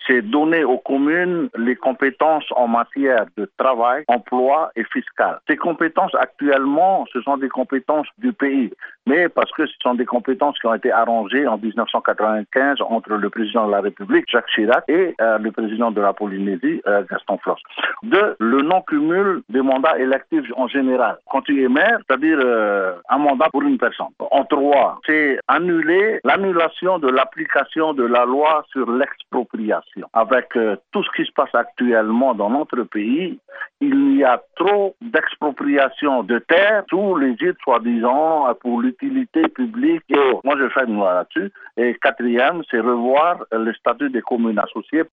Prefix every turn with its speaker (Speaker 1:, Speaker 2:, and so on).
Speaker 1: c'est donner aux communes les compétences en matière de travail, emploi et fiscal. Ces compétences, actuellement, ce sont des compétences du pays, mais parce que ce sont des compétences qui ont été arrangées en 1995 entre le président de la République, Jacques Chirac, et le président de la Polynésie, Gaston Flosse. Deux, le non-cumul des mandats électifs en général. Quand tu es maire, c'est-à-dire un mandat pour une personne. En trois, c'est l'annulation de l'application de la loi sur l'expropriation. Avec tout ce qui se passe actuellement dans notre pays, il y a trop d'expropriation de terres sous l'égide, soi-disant, pour l'utilité publique. Et moi, je fais une loi là-dessus. Et quatrième, c'est revoir le statut des communes associées.